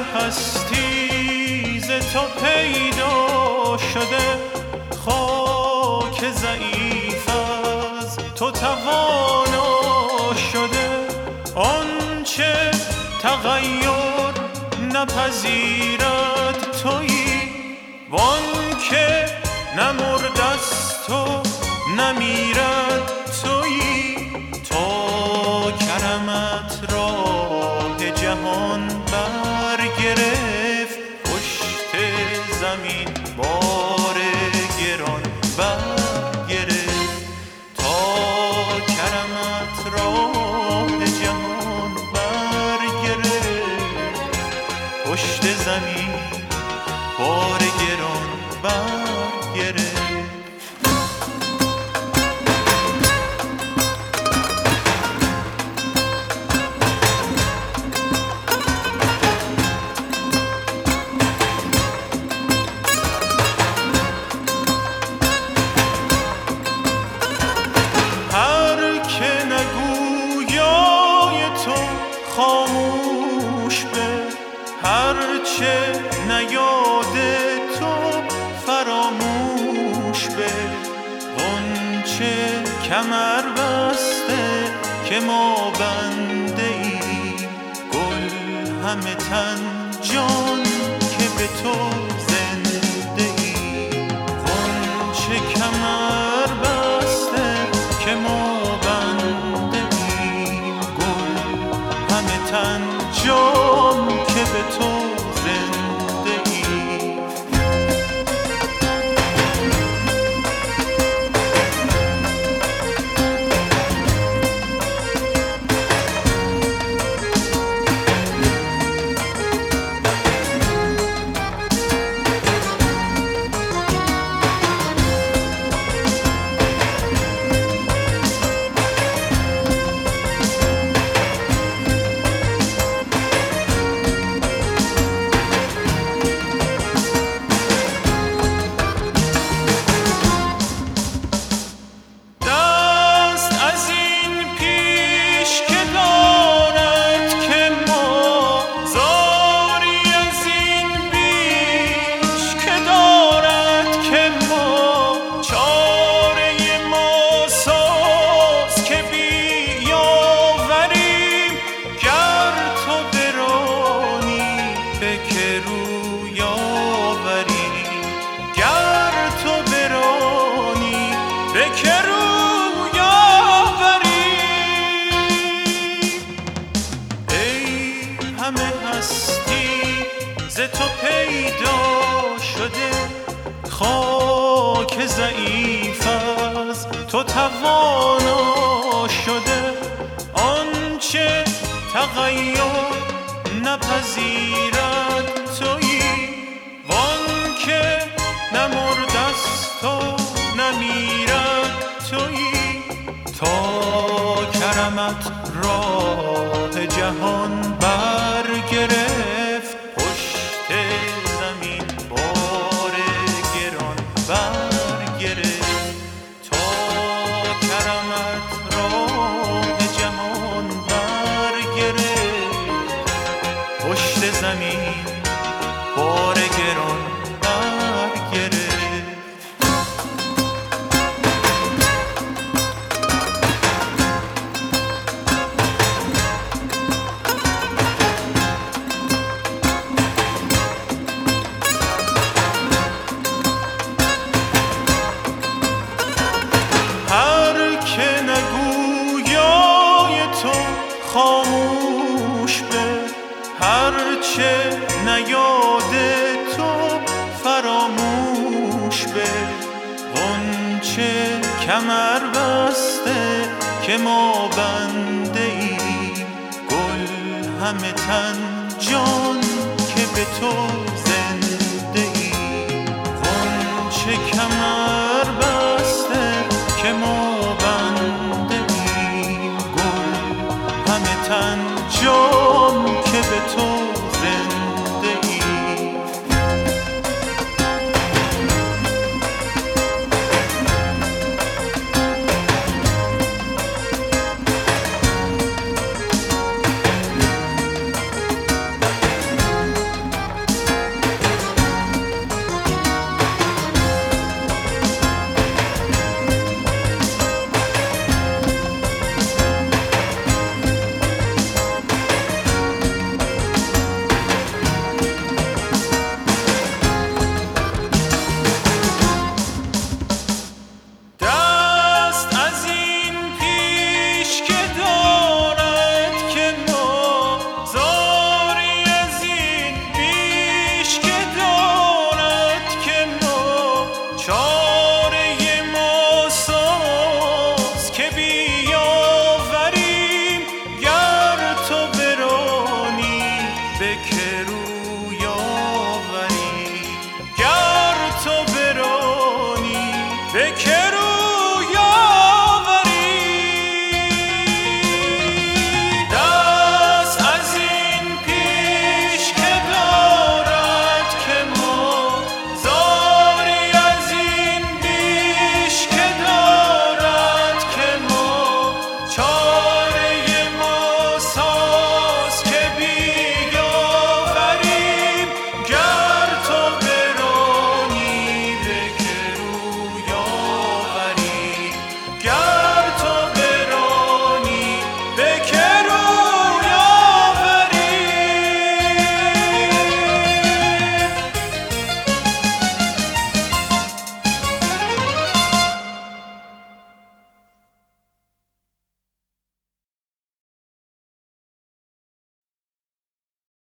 هستی ز تو پیدا شده، خاک ضعیف از تو توانا شده. آنچه تغییر نپذیرد تویی، وانکه نمرده است و نمیرد تویی. تا کرمت راه جهان برگرفت، پشت زمین بار گران برگرفت. تا کرمت راه جهان برگرفت، پشت زمین بار گران برگرفت. خاموش به هرچه نیاد تو فراموش به. غنچه کمر بسته که ما بنده ایم، گل همه تن جان که به تو زنده ایم. غنچه کمر بسته که ما تن جان که به تو زنده ای. ز تو پیدا شده، خاک ضعیف از تو توانا شده. آنچه تغییر نپذیرد تویی، وانکه نمرده است و نمیرد تویی. تا کرمت راه جهان برگرفت، پشت زمین بار گران برگرفت. تا کرمت راه جهان برگرفت، پشت زمین بار گران برگرفت. خاموش به هرچه نیاد تو فراموش به. غنچه کمر بسته که ما بنده ایم، گل همه تن جان که به تو